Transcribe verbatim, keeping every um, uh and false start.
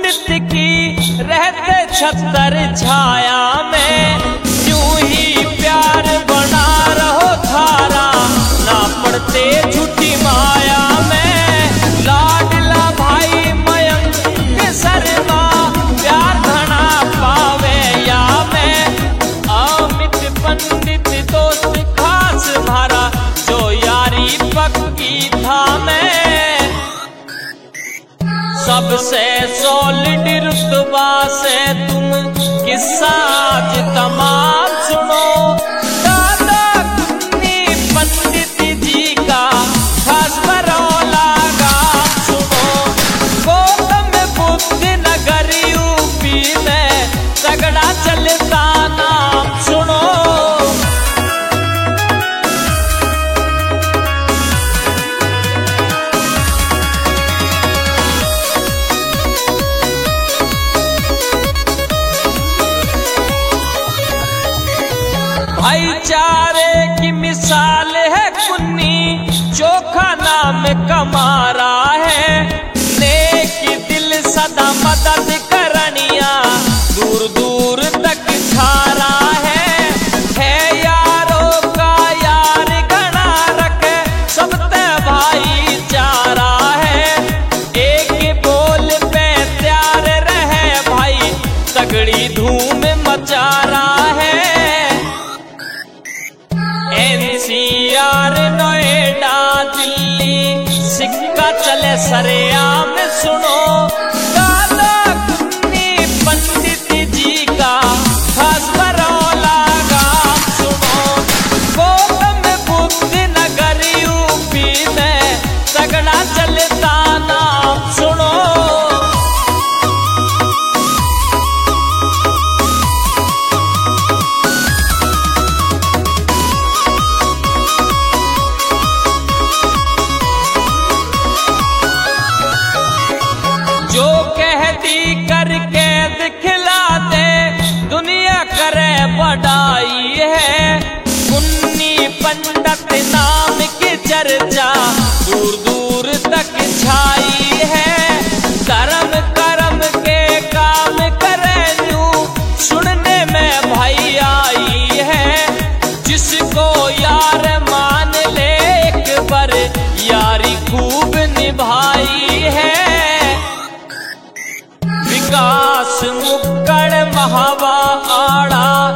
पंडित की रहते छतर छाया में, यूं ही प्यार बना रहो धारा, ना पड़ते झूठी माया में। लाडला भाई मयंक के शर्मा प्यार घना पावे या में, अमित पंडित दोस्त खास भारा, जो यारी पक्की था मैं। सबसे सॉलिड रुतबा से तुम किस्सा आज तमाम सुनो, दादा कुन्नी पंडित जी का खास बरौला गाम सुनो। गौतम बुद्ध नगर यूपी में तगड़ा चलता नाम सुनो। भाईचारे की मिसाल है कुन्नी, चोखा नाम कमारा है। नेक दिल सदा मदद करनिया, दूर दूर तक छारा है। है यारों का यार घना रखे, सबते भाईचारा है। एक बोल पे त्यार रहे भाई, तगड़ी धूम मचा रहा है। एनसीआर नोएडा दिल्ली सिक्का चले सरेआम सुनो, दादा कुन्नी पंडित जी का खास बरौला गाम सुनो। गौतम बुद्ध नगर यूपी में तगड़ा चलता नाम सुनो। जो कहती करके दिखला दे, दुनिया करे बड़ाई है। कुन्नी पंडित नाम की चर्चा दूर दूर तक छाई है। धर्म कर्म के काम करे यूं सुनने में भाई आई है। जिसको यार मान ले एक बार, यारी खूब निभाई है। विकास मुक्कड़ महावा आड़ा